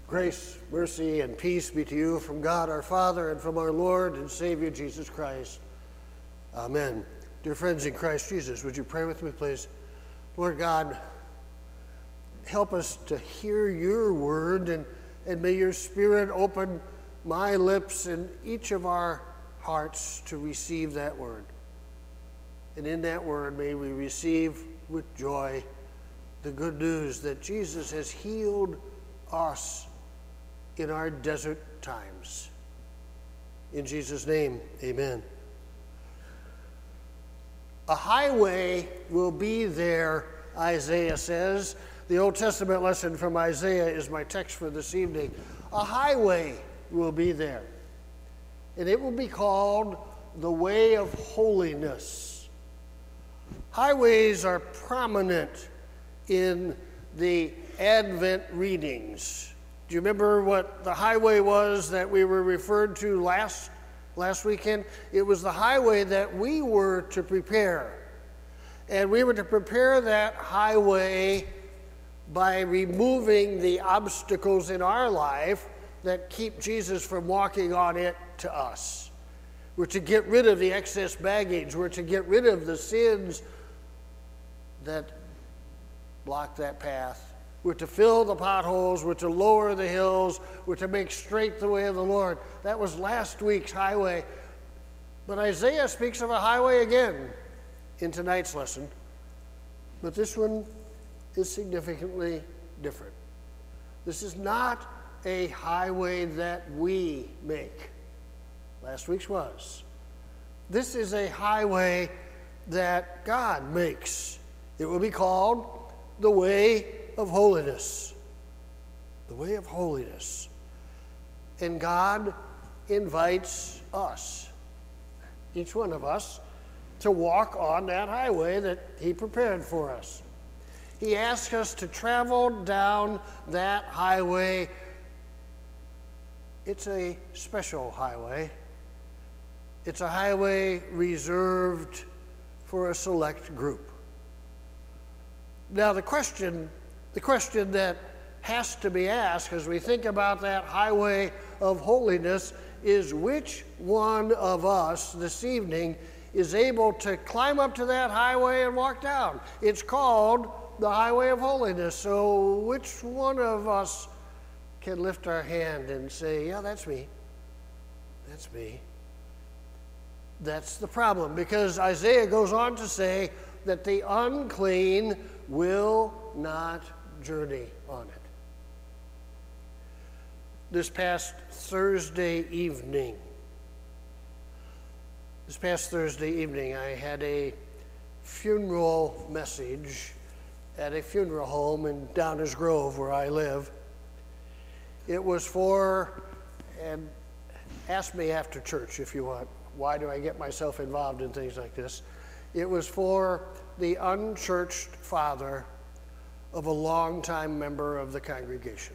Grace, mercy, and peace be to you from God our Father and from our Lord and Savior Jesus Christ. Amen. Dear friends in Christ Jesus, would you pray with me, please? Lord God, help us to hear your word, and may your Spirit open my lips and each of our hearts to receive that word. And in that word, may we receive with joy the good news that Jesus has healed us in our desert times. In Jesus' name, amen. A highway will be there, Isaiah says. The Old Testament lesson from Isaiah is my text for this evening. A highway will be there, and it will be called the way of holiness. Highways are prominent in the Advent readings. Do you remember what the highway was that we were referred to last weekend? It was the highway that we were to prepare. And we were to prepare that highway by removing the obstacles in our life that keep Jesus from walking on it to us. We're to get rid of the excess baggage. We're to get rid of the sins that block that path. We're to fill the potholes. We're to lower the hills. We're to make straight the way of the Lord. That was last week's highway. But Isaiah speaks of a highway again in tonight's lesson. But this one is significantly different. This is not a highway that we make. Last week's was. This is a highway that God makes. It will be called the way of holiness. The way of holiness. And God invites us, each one of us, to walk on that highway that he prepared for us. He asks us to travel down that highway. It's a special highway. It's a highway reserved for a select group. Now the question that has to be asked as we think about that highway of holiness is, which one of us this evening is able to climb up to that highway and walk down? It's called the highway of holiness. So which one of us can lift our hand and say, yeah, that's me. That's me. That's the problem, because Isaiah goes on to say that the unclean will not journey on it. This past Thursday evening, I had a funeral message at a funeral home in Downers Grove, where I live. It was for, and ask me after church if you want, why do I get myself involved in things like this? It was for the unchurched father of a longtime member of the congregation.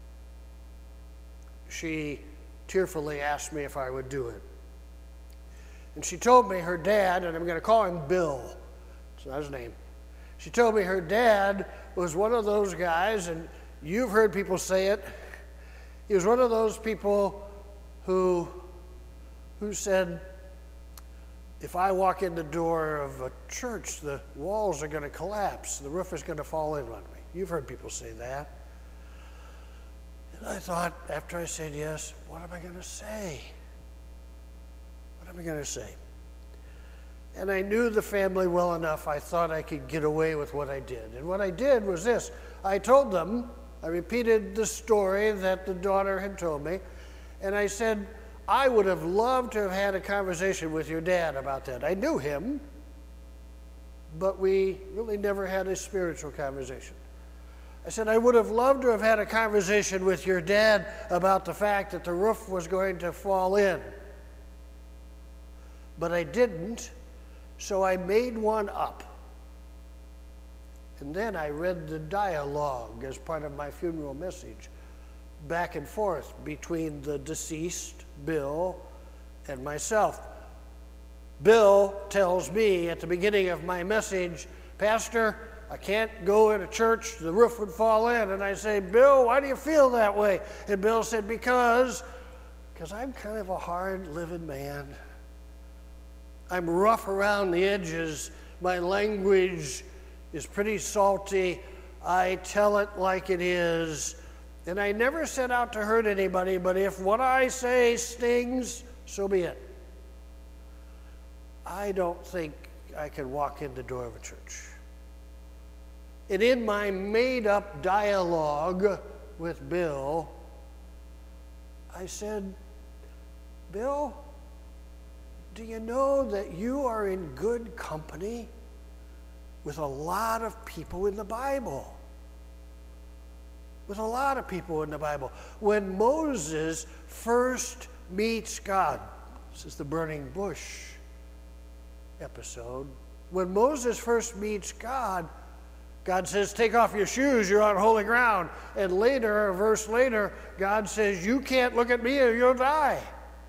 She tearfully asked me if I would do it. And she told me her dad, and I'm going to call him Bill, it's not his name. She told me her dad was one of those guys, and you've heard people say it, he was one of those people who said, if I walk in the door of a church, the walls are going to collapse. The roof is going to fall in on me. You've heard people say that. And I thought, after I said yes, what am I going to say? What am I going to say? And I knew the family well enough, I thought I could get away with what I did. And what I did was this. I told them, I repeated the story that the daughter had told me, and I said, I would have loved to have had a conversation with your dad about that. I knew him, but we really never had a spiritual conversation. I said, I would have loved to have had a conversation with your dad about the fact that the roof was going to fall in. But I didn't, so I made one up. And then I read the dialogue as part of my funeral message, back and forth between the deceased, Bill, and myself. Bill tells me at the beginning of my message, Pastor, I can't go in a church, the roof would fall in. And I say, Bill, why do you feel that way? And Bill said, because I'm kind of a hard-living man. I'm rough around the edges. My language is pretty salty. I tell it like it is. And I never set out to hurt anybody, but if what I say stings, so be it. I don't think I can walk in the door of a church. And in my made-up dialogue with Bill, I said, Bill, do you know that you are in good company with a lot of people in the Bible? With a lot of people in the Bible. When Moses first meets God, this is the burning bush episode. When Moses first meets God, God says, take off your shoes, you're on holy ground. And later, a verse later, God says, you can't look at me or you'll die.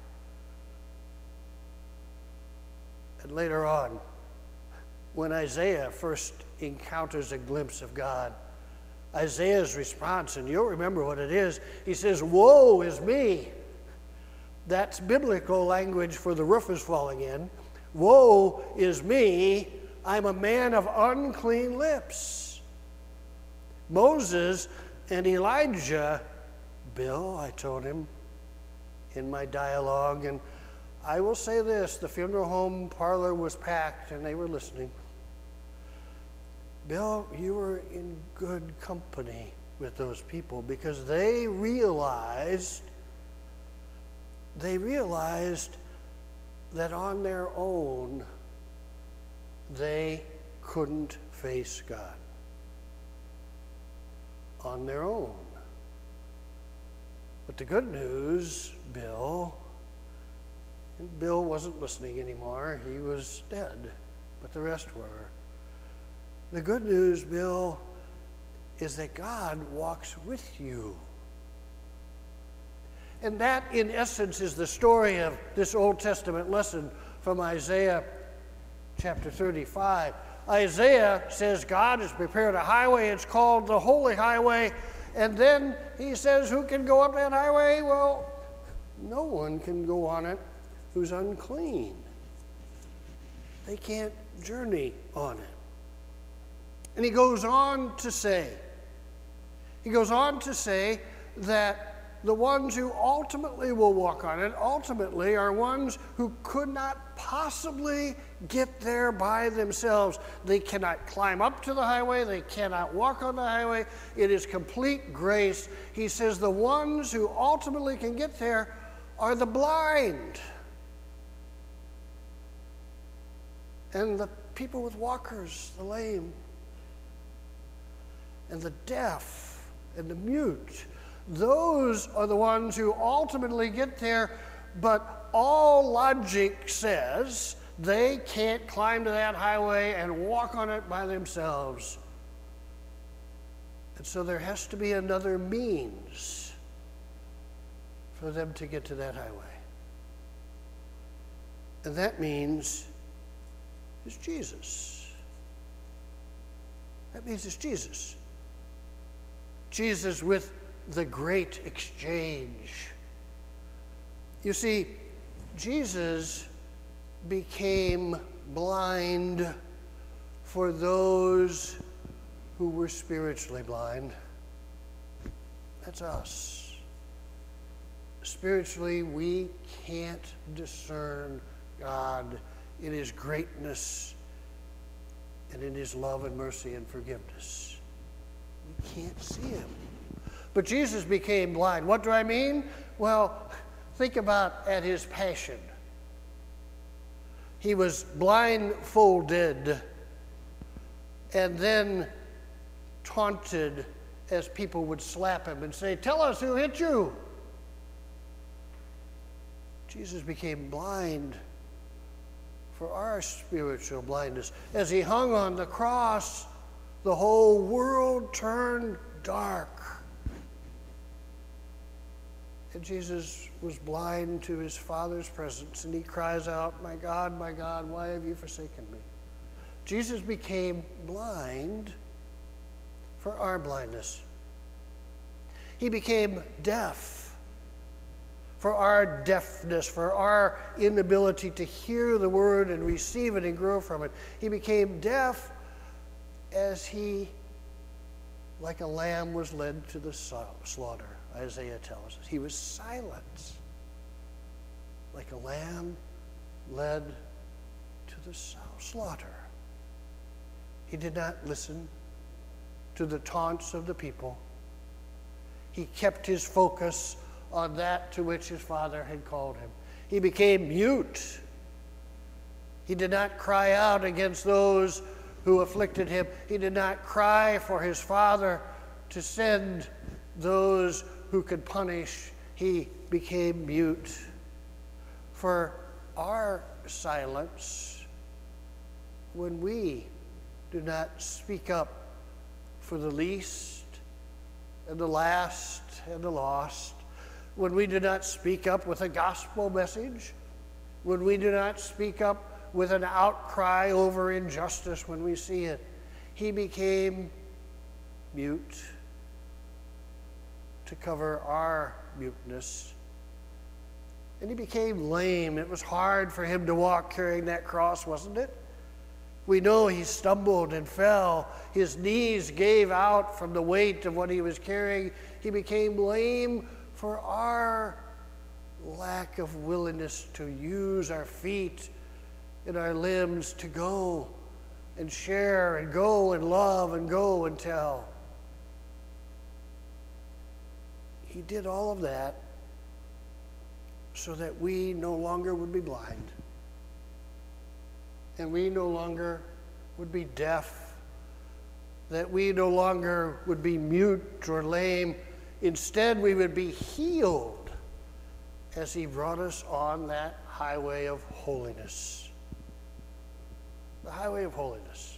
And later on, when Isaiah first encounters a glimpse of God, Isaiah's response, and you'll remember what it is, he says, woe is me. That's biblical language for the roof is falling in. Woe is me, I'm a man of unclean lips. Moses and Elijah, Bill, I told him in my dialogue, and I will say this, the funeral home parlor was packed and they were listening. Bill, you were in good company with those people because they realized that on their own they couldn't face God. On their own. But the good news, Bill, and Bill wasn't listening anymore, he was dead, but the rest were. The good news, Bill, is that God walks with you. And that, in essence, is the story of this Old Testament lesson from Isaiah chapter 35. Isaiah says God has prepared a highway. It's called the Holy Highway. And then he says, who can go up that highway? Well, no one can go on it who's unclean. They can't journey on it. And he goes on to say that the ones who ultimately will walk on it ultimately are ones who could not possibly get there by themselves. They cannot climb up to the highway. They cannot walk on the highway. It is complete grace. He says the ones who ultimately can get there are the blind and the people with walkers, the lame, and the deaf and the mute. Those are the ones who ultimately get there, but all logic says they can't climb to that highway and walk on it by themselves. And so there has to be another means for them to get to that highway. And that means it's Jesus. That means it's Jesus. Jesus with the great exchange. You see, Jesus became blind for those who were spiritually blind. That's us. Spiritually, we can't discern God in His greatness and in His love and mercy and forgiveness. We can't see Him. But Jesus became blind. What do I mean? Well, think about at His passion. He was blindfolded and then taunted as people would slap Him and say, "Tell us who hit you." Jesus became blind for our spiritual blindness. As He hung on the cross, the whole world turned dark. And Jesus was blind to His Father's presence, and He cries out, my God, why have you forsaken me?" Jesus became blind for our blindness. He became deaf for our deafness, for our inability to hear the word and receive it and grow from it. He became deaf as he, like a lamb, was led to the slaughter, Isaiah tells us. He was silent, like a lamb led to the slaughter. He did not listen to the taunts of the people. He kept his focus on that to which his Father had called him. He became mute. He did not cry out against those who afflicted him. He did not cry for his Father to send those who could punish. He became mute. For our silence, when we do not speak up for the least and the last and the lost, when we do not speak up with a gospel message, when we do not speak up with an outcry over injustice when we see it, he became mute to cover our muteness. And he became lame. It was hard for him to walk carrying that cross, wasn't it? We know he stumbled and fell. His knees gave out from the weight of what he was carrying. He became lame for our lack of willingness to use our feet and our limbs to go and share and go and love and go and tell. He did all of that so that we no longer would be blind, and we no longer would be deaf, that we no longer would be mute or lame. Instead, we would be healed as he brought us on that highway of holiness. The highway of holiness.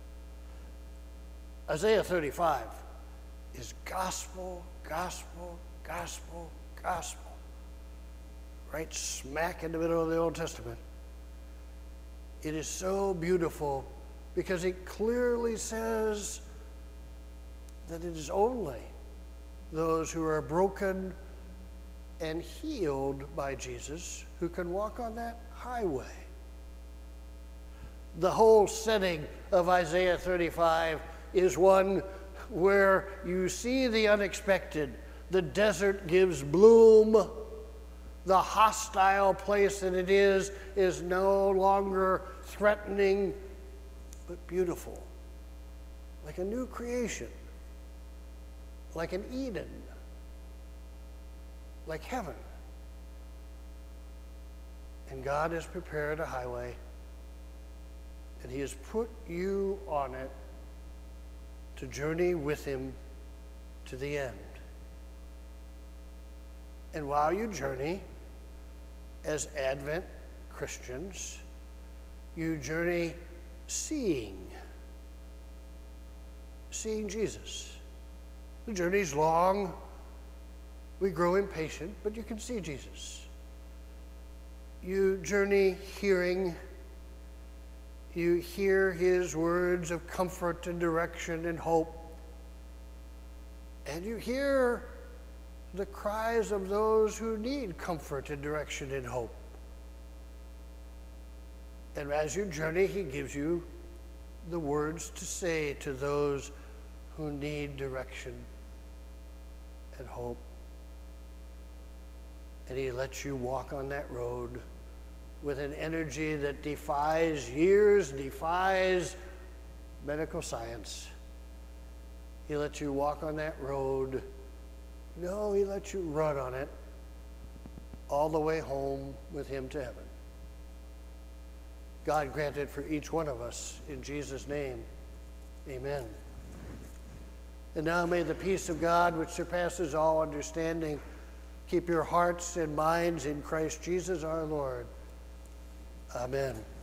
Isaiah 35 is gospel, gospel, gospel, gospel. Right smack in the middle of the Old Testament. It is so beautiful because it clearly says that it is only those who are broken and healed by Jesus who can walk on that highway. The whole setting of Isaiah 35 is one where you see the unexpected. The desert gives bloom. The hostile place that it is no longer threatening, but beautiful, like a new creation, like an Eden, like heaven. And God has prepared a highway, and he has put you on it to journey with him to the end. And while you journey, as Advent Christians, you journey seeing Jesus. The journey's long. We grow impatient, but you can see Jesus. You journey hearing. You hear his words of comfort and direction and hope. And you hear the cries of those who need comfort and direction and hope. And as you journey, he gives you the words to say to those who need direction and hope. And he lets you walk on that road with an energy that defies years, defies medical science. He lets you walk on that road. No, he lets you run on it all the way home with him to heaven. God grant it for each one of us in Jesus' name. Amen. And now may the peace of God, which surpasses all understanding, keep your hearts and minds in Christ Jesus our Lord. Amen.